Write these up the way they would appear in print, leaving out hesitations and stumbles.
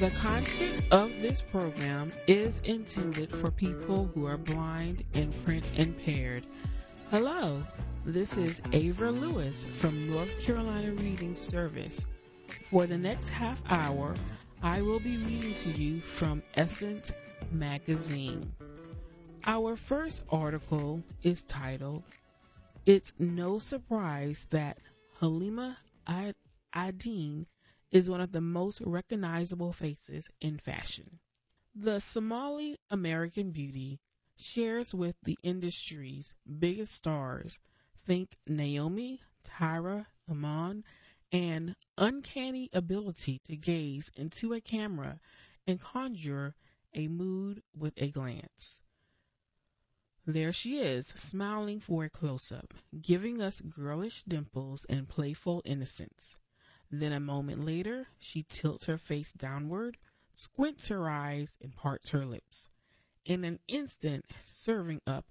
The content of this program is intended for people who are blind and print impaired. Hello, this is Ava Lewis from North Carolina Reading Service. For the next half hour, I will be reading to you from Essence Magazine. Our first article is titled, "It's No Surprise That Halima Ad-Din is one of the most recognizable faces in fashion." The Somali American beauty shares with the industry's biggest stars, think Naomi, Tyra, Iman, an uncanny ability to gaze into a camera and conjure a mood with a glance. There she is, smiling for a close-up, giving us girlish dimples and playful innocence. Then a moment later, she tilts her face downward, squints her eyes, and parts her lips. In an instant, serving up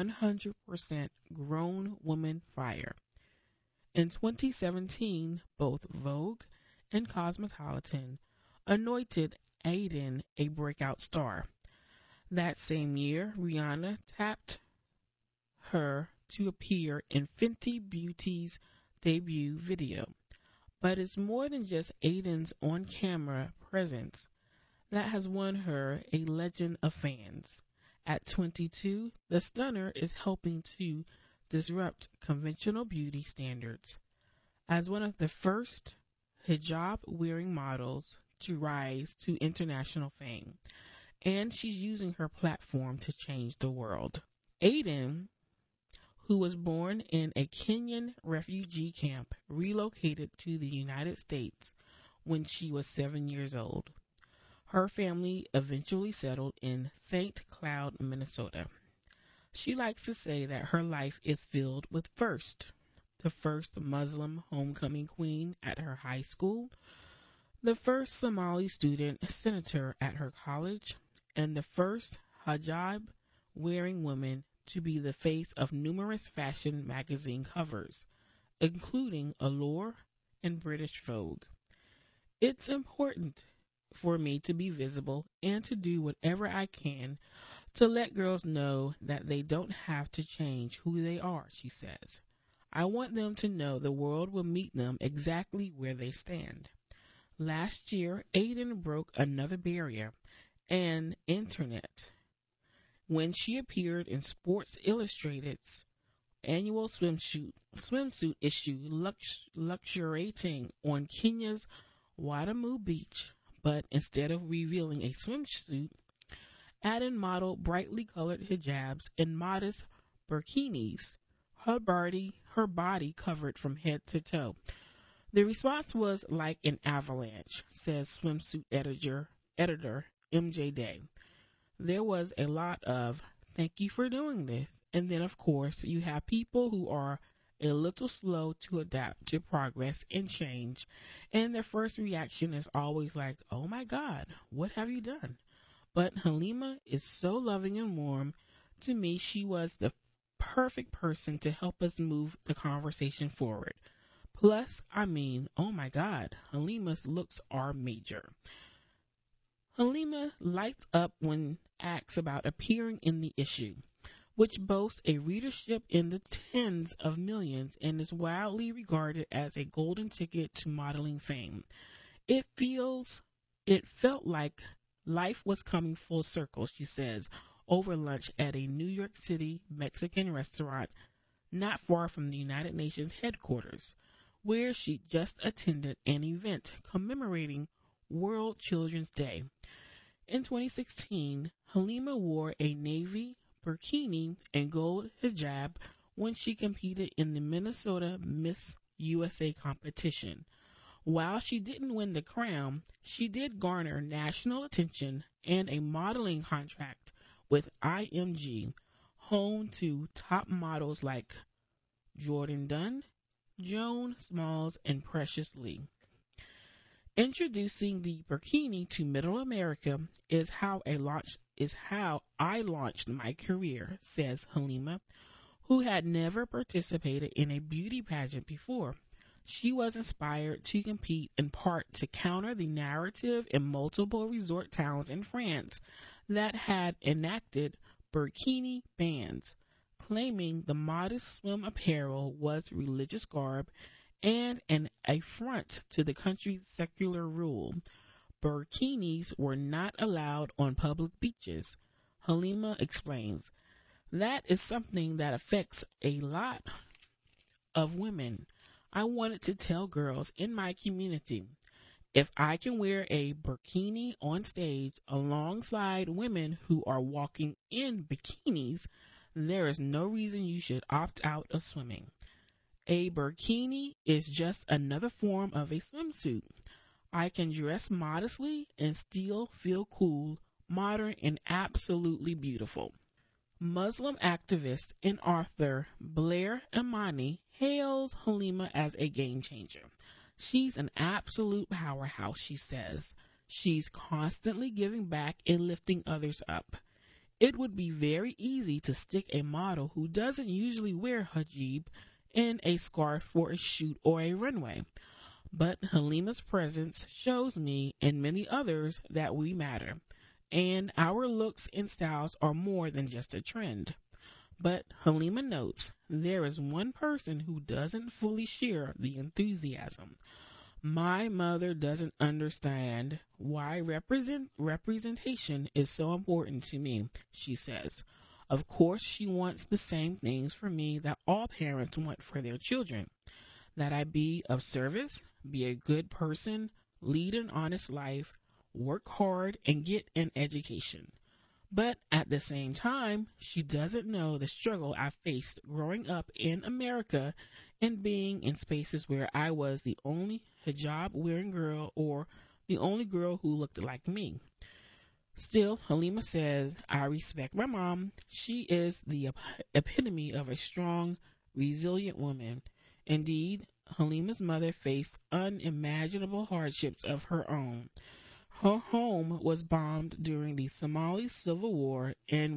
100% grown woman fire. In 2017, both Vogue and Cosmopolitan anointed Aiden a breakout star. That same year, Rihanna tapped her to appear in Fenty Beauty's debut video. But it's more than just Aiden's on-camera presence that has won her a legion of fans. At 22, the stunner is helping to disrupt conventional beauty standards. As one of the first hijab-wearing models to rise to international fame, and she's using her platform to change the world. Aiden, who was born in a Kenyan refugee camp, relocated to the United States when she was 7 years old. Her family eventually settled in St. Cloud, Minnesota. She likes to say that her life is filled with first. The first Muslim homecoming queen at her high school, the first Somali student senator at her college, and the first hijab-wearing woman to be the face of numerous fashion magazine covers, including Allure and British Vogue. It's important for me to be visible and to do whatever I can to let girls know that they don't have to change who they are, she says. I want them to know the world will meet them exactly where they stand. Last year, Aiden broke another barrier, and internet, when she appeared in Sports Illustrated's annual swimsuit issue luxuriating on Kenya's Watamu Beach. But instead of revealing a swimsuit, Aden modeled brightly colored hijabs and modest burkinis, her body covered from head to toe. The response was like an avalanche, says swimsuit editor MJ Day. There was a lot of "thank you for doing this," and then of course you have people who are a little slow to adapt to progress and change, and their first reaction is always like, "Oh my God, what have you done?" But Halima is so loving and warm. To me, she was the perfect person to help us move the conversation forward. Plus, oh my God, Halima's looks are major. Halima lights up when asked about appearing in the issue, which boasts a readership in the tens of millions and is widely regarded as a golden ticket to modeling fame. It felt like life was coming full circle, she says, over lunch at a New York City Mexican restaurant not far from the United Nations headquarters, where she just attended an event commemorating World Children's Day. In 2016, Halima wore a navy burkini and gold hijab when she competed in the Minnesota Miss USA competition. While she didn't win the crown, she did garner national attention and a modeling contract with IMG, home to top models like Jordan Dunn, Joan Smalls, and Precious Lee. Introducing the burkini to Middle America is how I launched my career, says Halima, who had never participated in a beauty pageant before. She was inspired to compete in part to counter the narrative in multiple resort towns in France that had enacted burkini bans, claiming the modest swim apparel was religious garb and an affront to the country's secular rule. Burkinis were not allowed on public beaches. Halima explains, that is something that affects a lot of women. I wanted to tell girls in my community, if I can wear a burkini on stage alongside women who are walking in bikinis, there is no reason you should opt out of swimming. A burkini is just another form of a swimsuit. I can dress modestly and still feel cool, modern, and absolutely beautiful. Muslim activist and author Blair Imani hails Halima as a game changer. She's an absolute powerhouse, she says. She's constantly giving back and lifting others up. It would be very easy to stick a model who doesn't usually wear hijab in a scarf for a shoot or a runway. But Halima's presence shows me and many others that we matter, and our looks and styles are more than just a trend. But Halima notes there is one person who doesn't fully share the enthusiasm. My mother doesn't understand why representation is so important to me, she says. Of course, she wants the same things for me that all parents want for their children, that I be of service, be a good person, lead an honest life, work hard, and get an education. But at the same time, she doesn't know the struggle I faced growing up in America and being in spaces where I was the only hijab wearing girl or the only girl who looked like me. Still, Halima says, I respect my mom. She is the epitome of a strong, resilient woman. Indeed, Halima's mother faced unimaginable hardships of her own. Her home was bombed during the Somali Civil War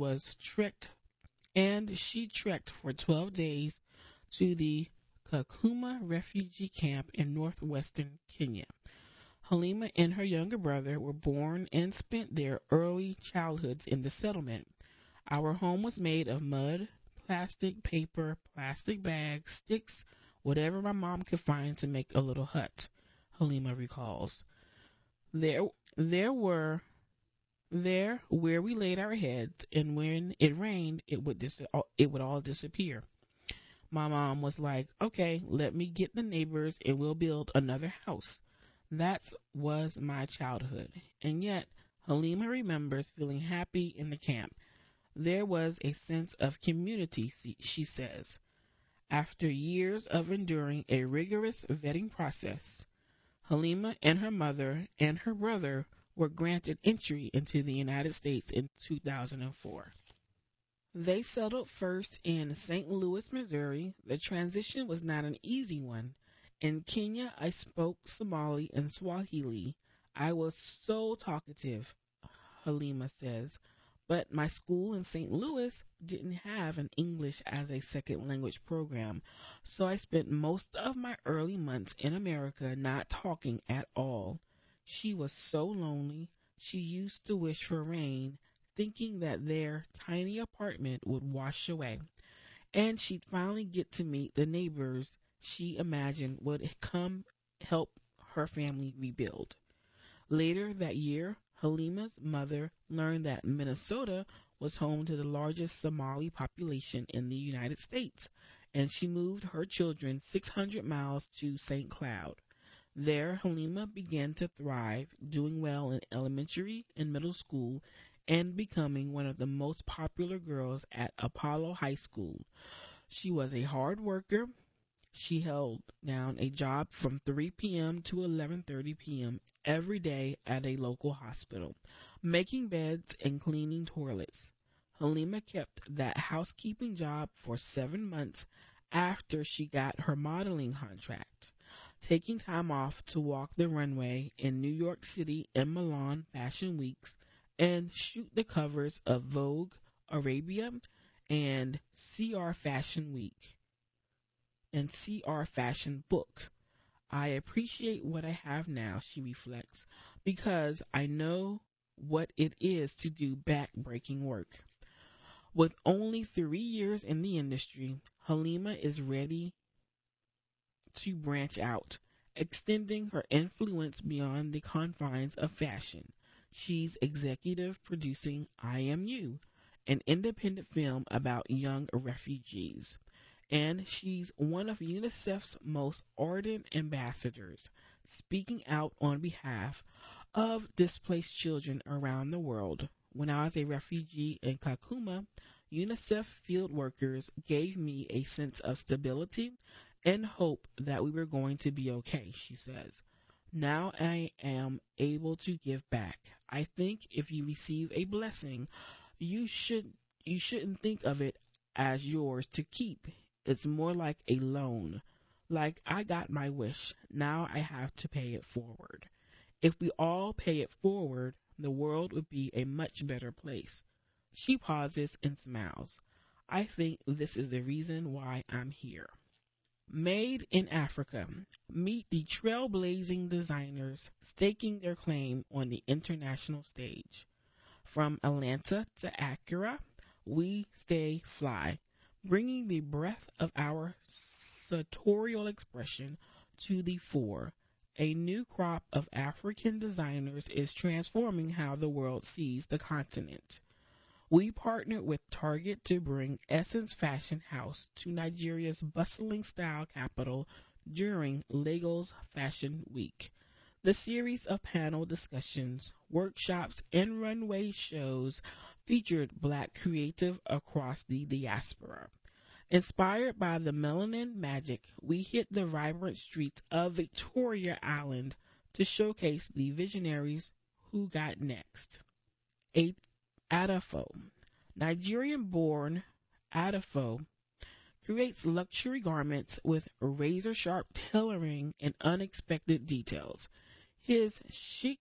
and she trekked for 12 days to the Kakuma refugee camp in northwestern Kenya. Halima and her younger brother were born and spent their early childhoods in the settlement. Our home was made of mud, plastic, paper, plastic bags, sticks, whatever my mom could find to make a little hut, Halima recalls. There were there where we laid our heads, and when it rained, it would all disappear. My mom was like, "Okay, let me get the neighbors, and we'll build another house." That was my childhood, and yet Halima remembers feeling happy in the camp. There was a sense of community, she says. After years of enduring a rigorous vetting process, Halima and her mother and her brother were granted entry into the United States in 2004. They settled first in St. Louis, Missouri. The transition was not an easy one. In Kenya, I spoke Somali and Swahili. I was so talkative, Halima says, but my school in St. Louis didn't have an English as a second language program, so I spent most of my early months in America not talking at all. She was so lonely. She used to wish for rain, thinking that their tiny apartment would wash away, and she'd finally get to meet the neighbors she imagined would come help her family rebuild. Later that year, Halima's mother learned that Minnesota was home to the largest Somali population in the United States, and she moved her children 600 miles to St. Cloud. There, Halima began to thrive, doing well in elementary and middle school, and becoming one of the most popular girls at Apollo High School. She was a hard worker. She held down a job from 3 p.m. to 11:30 p.m. every day at a local hospital, making beds and cleaning toilets. Halima kept that housekeeping job for 7 months after she got her modeling contract, taking time off to walk the runway in New York City and Milan Fashion Weeks and shoot the covers of Vogue Arabia and CR Fashion Week and CR Fashion Book. I appreciate what I have now, she reflects, because I know what it is to do back-breaking work. With only 3 years in the industry, Halima is ready to branch out, extending her influence beyond the confines of fashion. She's executive producing I Am You, an independent film about young refugees. And she's one of UNICEF's most ardent ambassadors, speaking out on behalf of displaced children around the world. When I was a refugee in Kakuma, UNICEF field workers gave me a sense of stability and hope that we were going to be okay, she says. Now I am able to give back. I think if you receive a blessing, you should you shouldn't think of it as yours to keep. It's more like a loan. Like I got my wish, now I have to pay it forward. If we all pay it forward, the world would be a much better place. She pauses and smiles. I think this is the reason why I'm here. Made in Africa. Meet the trailblazing designers staking their claim on the international stage. From Atlanta to Accra, we stay fly, bringing the breadth of our sartorial expression to the fore. A new crop of African designers is transforming how the world sees the continent. We partnered with Target to bring Essence Fashion House to Nigeria's bustling style capital during Lagos Fashion Week. The series of panel discussions, workshops, and runway shows featured black creative across the diaspora. Inspired by the melanin magic, we hit the vibrant streets of Victoria Island to showcase the visionaries who got next. A Adafo. Nigerian-born Adafo creates luxury garments with razor-sharp tailoring and unexpected details. His chic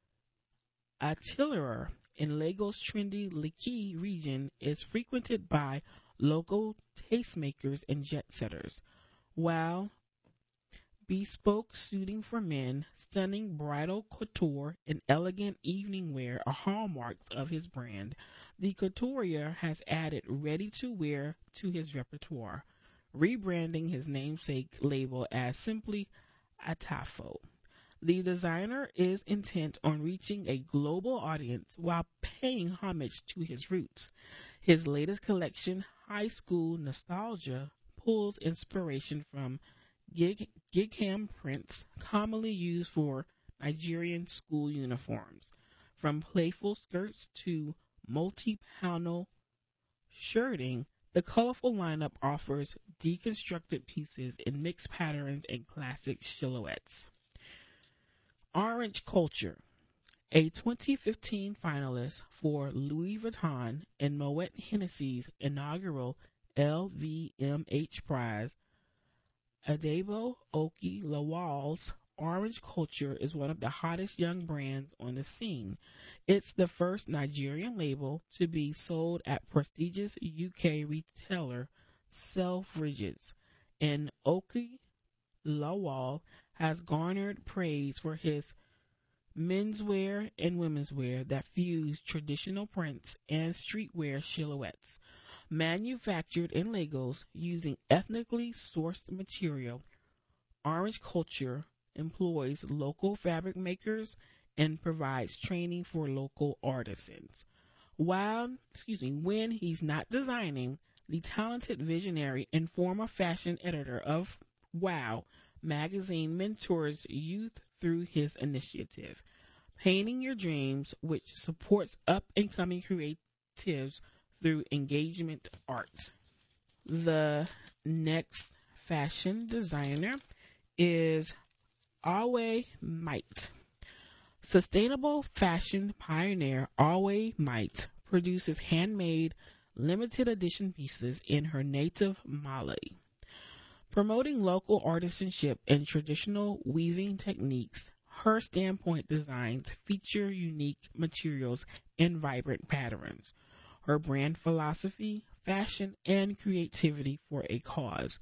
atelier in Lagos' trendy Lekki region is frequented by local tastemakers and jet-setters, while bespoke suiting for men, stunning bridal couture, and elegant evening wear are hallmarks of his brand. The couturier has added ready-to-wear to his repertoire, rebranding his namesake label as simply Atafo. The designer is intent on reaching a global audience while paying homage to his roots. His latest collection, High School Nostalgia, pulls inspiration from Gigam prints commonly used for Nigerian school uniforms. From playful skirts to multi-panel shirting, the colorful lineup offers deconstructed pieces in mixed patterns and classic silhouettes. Orange Culture, a 2015 finalist for Louis Vuitton and Moet Hennessy's inaugural LVMH prize, Adebo Oki Lawal's Orange Culture is one of the hottest young brands on the scene. It's the first Nigerian label to be sold at prestigious UK retailer Selfridges, and Oki Lawal has garnered praise for his menswear and womenswear that fuse traditional prints and streetwear silhouettes. Manufactured in Lagos using ethnically sourced material, Orange Culture employs local fabric makers and provides training for local artisans. When he's not designing, the talented visionary and former fashion editor of Wow magazine mentors youth through his initiative, Painting Your Dreams, which supports up and coming creatives through engagement art. The next fashion designer is Awe Might. Sustainable fashion pioneer Awe Might produces handmade limited edition pieces in her native Mali. Promoting local artisanship and traditional weaving techniques, her standpoint designs feature unique materials and vibrant patterns. Her brand philosophy, fashion, and creativity for a cause.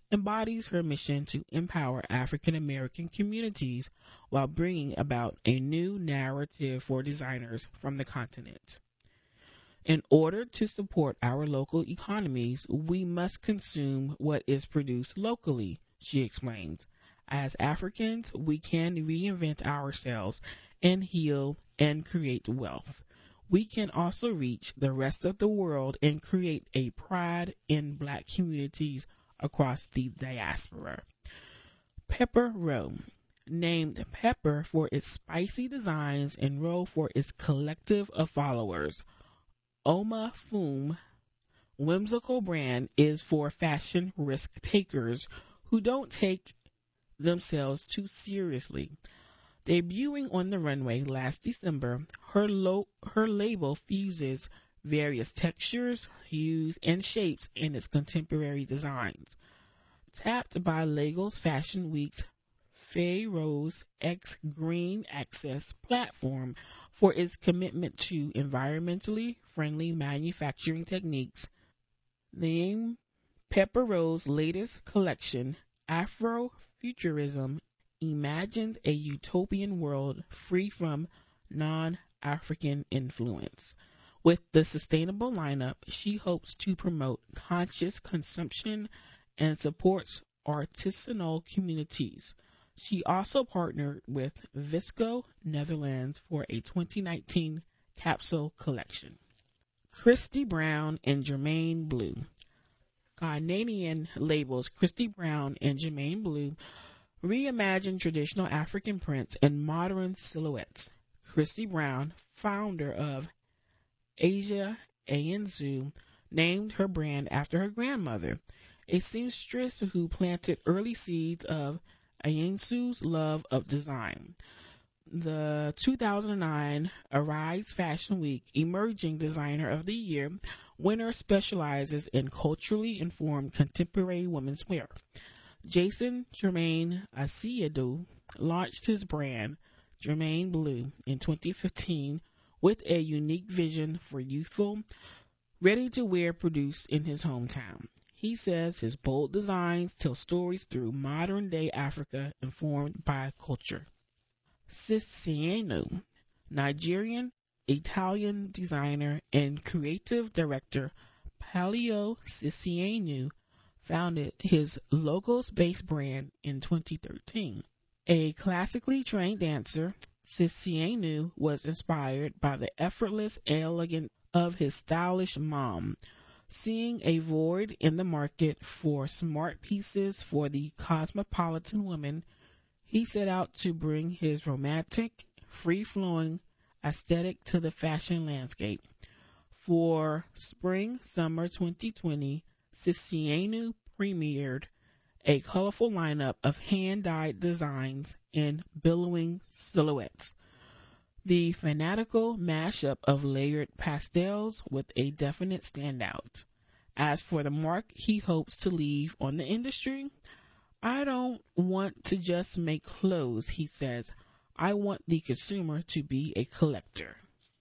embodies her mission to empower African American communities while bringing about a new narrative for designers from the continent. In order to support our local economies, we must consume what is produced locally, she explains. As Africans, we can reinvent ourselves and heal and create wealth. We can also reach the rest of the world and create a pride in Black communities across the diaspora. Pepper Row. Named Pepper for its spicy designs and Row for its collective of followers, Oma Foom whimsical brand is for fashion risk takers who don't take themselves too seriously. Debuting on the runway last December, her label fuses various textures, hues, and shapes in its contemporary designs. Tapped by Lagos Fashion Week's Pharaoh's X Green Access platform for its commitment to environmentally friendly manufacturing techniques, named Pepper Rose's latest collection, Afrofuturism, imagines a utopian world free from non-African influence. With the sustainable lineup, she hopes to promote conscious consumption and supports artisanal communities. She also partnered with Visco Netherlands for a 2019 capsule collection. Christy Brown and Jermaine Blue. Ghanaian labels Christy Brown and Jermaine Blue reimagine traditional African prints and modern silhouettes. Christy Brown, founder of Asia Anzu, named her brand after her grandmother, a seamstress who planted early seeds of Ayansu's love of design. The 2009 Arise Fashion Week Emerging Designer of the Year winner specializes in culturally informed contemporary women's wear. Jason Jermaine Asiedu launched his brand, Jermaine Blue, in 2015 with a unique vision for youthful, ready-to-wear produced in his hometown. He says his bold designs tell stories through modern-day Africa informed by culture. Sisienu, Nigerian Italian designer and creative director Palio Sisienu founded his Lagos-based brand in 2013. A classically trained dancer, Sisienu was inspired by the effortless elegance of his stylish mom. Seeing a void in the market for smart pieces for the cosmopolitan woman, he set out to bring his romantic, free-flowing aesthetic to the fashion landscape. For Spring-Summer 2020, Sisienu premiered a colorful lineup of hand-dyed designs and billowing silhouettes. The fanatical mashup of layered pastels with a definite standout. As for the mark he hopes to leave on the industry, I don't want to just make clothes, he says. I want the consumer to be a collector.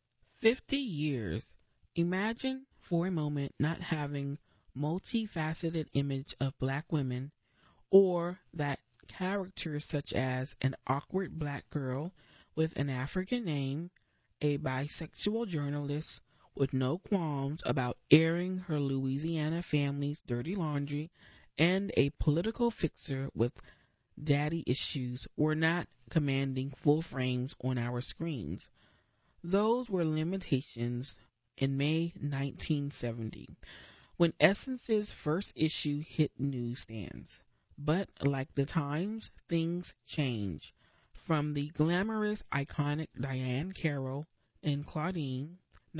50 years. Imagine for a moment not having multifaceted image of Black women, or that characters such as an awkward Black girl with an African name, a bisexual journalist with no qualms about airing her Louisiana family's dirty laundry, and a political fixer with daddy issues were not commanding full frames on our screens. Those were limitations in May 1970, when Essence's first issue hit newsstands. But like the times, things change. From the glamorous, iconic Diane Carroll in Claudine,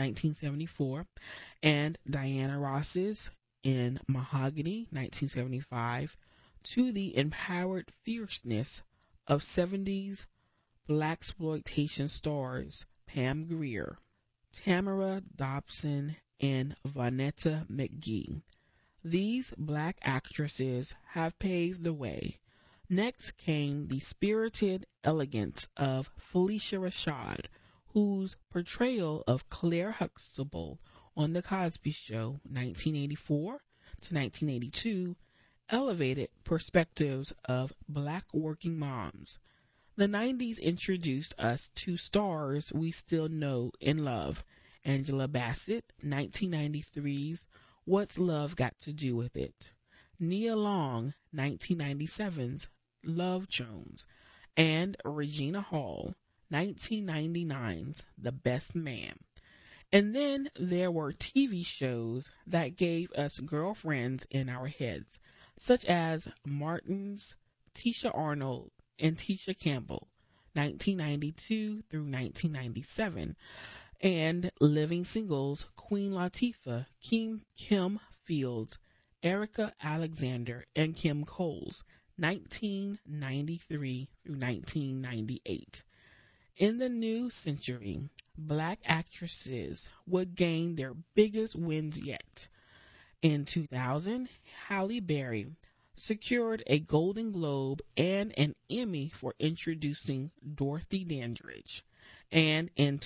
1974, and Diana Ross's in Mahogany, 1975, to the empowered fierceness of 70s blaxploitation stars Pam Grier, Tamara Dobson, and Vonetta McGee. These Black actresses have paved the way. Next came the spirited elegance of Felicia Rashad, whose portrayal of Claire Huxtable on The Cosby Show, 1984 to 1982, elevated perspectives of Black working moms. The 90s introduced us to stars we still know and love. Angela Bassett, 1993's What's Love Got to Do with It? Nia Long, 1997's Love Jones, and Regina Hall, 1999's The Best Man. And then there were TV shows that gave us girlfriends in our heads, such as Martin's Tisha Arnold and Tisha Campbell, 1992 through 1997, and Living Singles Queen Latifah, Kim Fields, Erica Alexander, and Kim Coles, 1993 through 1998. In the new century, Black actresses would gain their biggest wins yet. In 2000, Halle Berry secured a Golden Globe and an Emmy for introducing Dorothy Dandridge, and in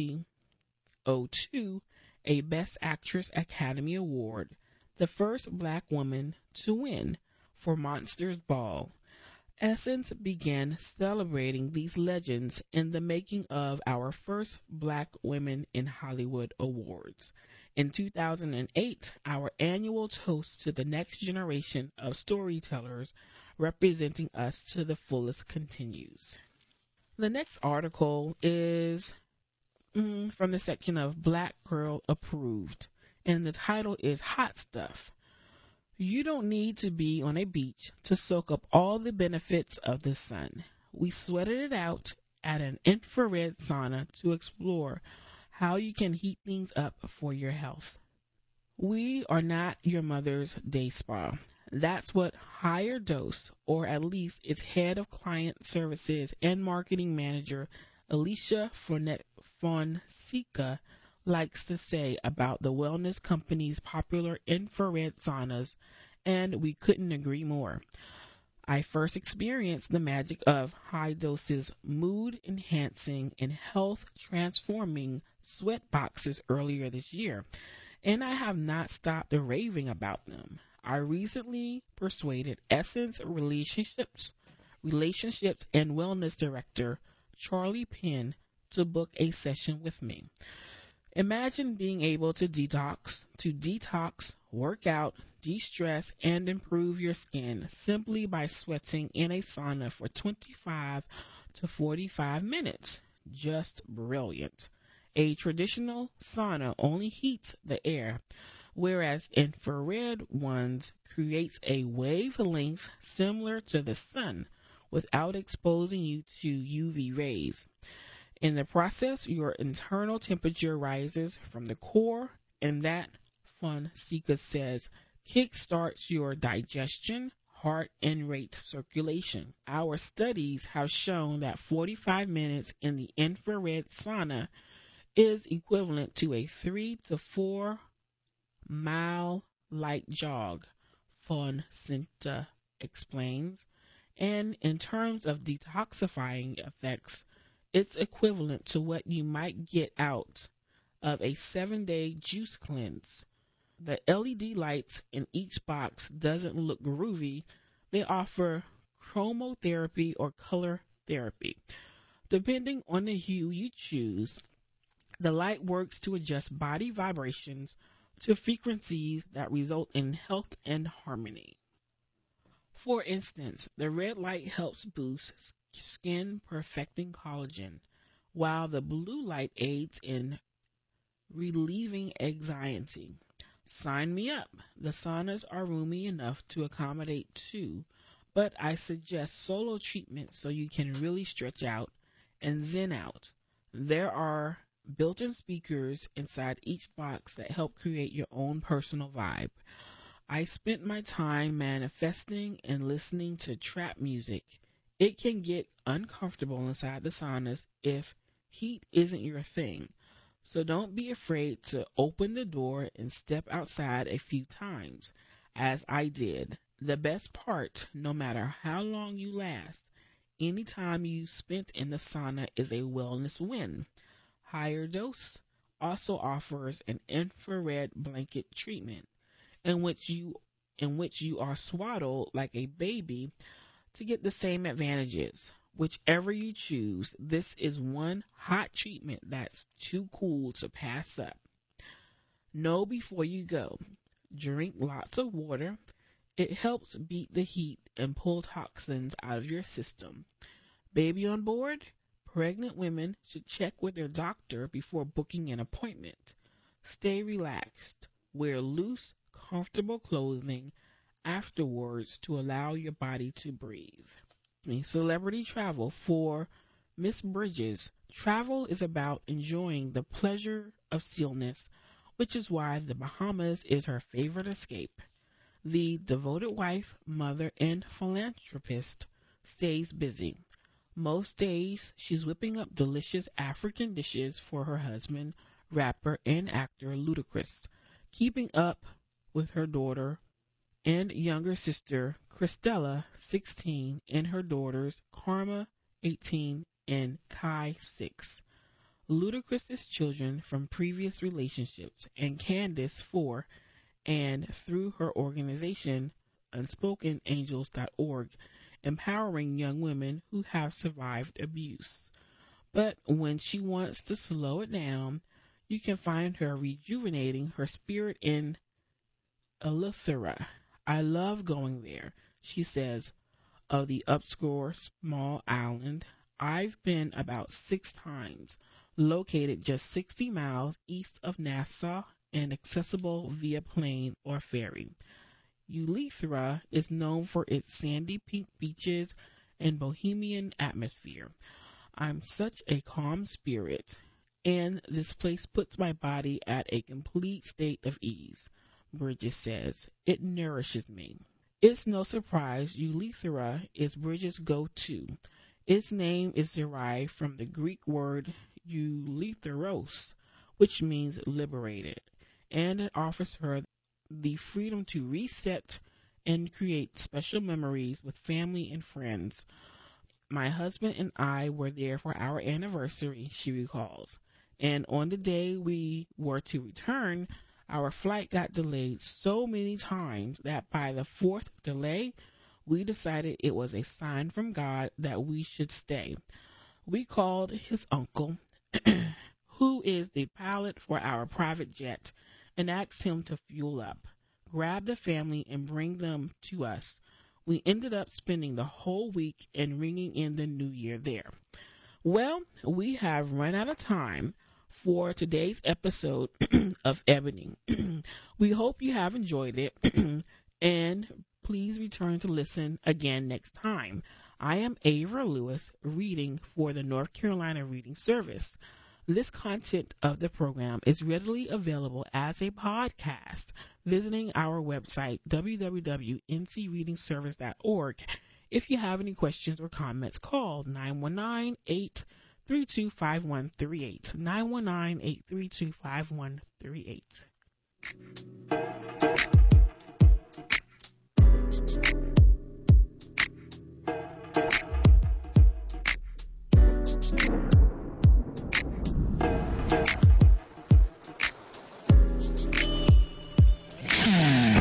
2002, a Best Actress Academy Award, the first Black woman to win, for Monsters Ball. Essence began celebrating these legends in the making of our first Black Women in Hollywood Awards. In 2008, our annual toast to the next generation of storytellers representing us to the fullest continues. The next article is from the section of Black Girl Approved, and the title is Hot Stuff. You don't need to be on a beach to soak up all the benefits of the sun. We sweated it out at an infrared sauna to explore how you can heat things up for your health. We are not your mother's day spa. That's what Higher Dose, or at least its head of client services and marketing manager, Alicia Fonseca, likes to say about the wellness company's popular infrared saunas, and we couldn't agree more. I first experienced the magic of High Dose's mood-enhancing and health-transforming sweat boxes earlier this year, and I have not stopped raving about them. I recently persuaded Essence Relationships and Wellness Director Charlie Penn to book a session with me. Imagine being able to detox, work out, de-stress, and improve your skin simply by sweating in a sauna for 25 to 45 minutes. Just brilliant. A traditional sauna only heats the air, whereas infrared ones creates a wavelength similar to the sun without exposing you to UV rays. In the process, your internal temperature rises from the core, and that, Fonseca says, kickstarts your digestion, heart, and rate circulation. Our studies have shown that 45 minutes in the infrared sauna is equivalent to a 3 to 4 mile light jog, Fonseca explains. And in terms of detoxifying effects, it's equivalent to what you might get out of a 7-day juice cleanse. The LED lights in each box doesn't look groovy. They offer chromotherapy or color therapy. Depending on the hue you choose, the light works to adjust body vibrations to frequencies that result in health and harmony. For instance, the red light helps boost skin perfecting collagen, while the blue light aids in relieving anxiety. Sign me up. The saunas are roomy enough to accommodate two, but I suggest solo treatment so you can really stretch out and zen out. There are built-in speakers inside each box that help create your own personal vibe. I spent my time manifesting and listening to trap music. It can get uncomfortable inside the saunas if heat isn't your thing. So don't be afraid to open the door and step outside a few times, as I did. The best part, no matter how long you last, any time you spent in the sauna is a wellness win. Higher Dose also offers an infrared blanket treatment in which you in which you are swaddled like a baby to get the same advantages. Whichever you choose, this is one hot treatment that's too cool to pass up. Know before you go. Drink lots of water. It helps beat the heat and pull toxins out of your system. Baby on board? Pregnant women should check with their doctor before booking an appointment. Stay relaxed. Wear loose, comfortable clothing afterwards to allow your body to breathe. Celebrity travel for Miss Bridges. Travel is about enjoying the pleasure of stillness, which is why the Bahamas is her favorite escape. The devoted wife, mother, and philanthropist stays busy. Most days, she's whipping up delicious African dishes for her husband, rapper and actor Ludacris, keeping up with her daughter and younger sister Christella, 16, and her daughters Karma, 18, and Kai, 6. Ludacris's children from previous relationships, and Candace, 4, and through her organization unspokenangels.org, empowering young women who have survived abuse. But when she wants to slow it down, you can find her rejuvenating her spirit in Eleuthera. I love going there, she says, of the obscure small island. I've been about 6 times, located just 60 miles east of Nassau and accessible via plane or ferry. Eleuthera is known for its sandy pink beaches and bohemian atmosphere. I'm such a calm spirit, and this place puts my body at a complete state of ease, Bridges says. It nourishes me. It's no surprise Eleuthera is Bridges' go-to. Its name is derived from the Greek word eleutheros, which means liberated, and it offers her the freedom to reset and create special memories with family and friends. My husband and I were there for our anniversary, she recalls, and on the day we were to return, our flight got delayed so many times that by the 4th delay, we decided it was a sign from God that we should stay. We called his uncle, who is the pilot for our private jet, and asked him to fuel up, grab the family, and bring them to us. We ended up spending the whole week and ringing in the new year there. Well, we have run out of time for today's episode of Ebony. We hope you have enjoyed it, and please return to listen again next time. I am Ava Lewis, reading for the North Carolina Reading Service. This content of the program is readily available as a podcast visiting our website, www.ncreadingservice.org. If you have any questions or comments, call 919-832-5138. 919-832-5138.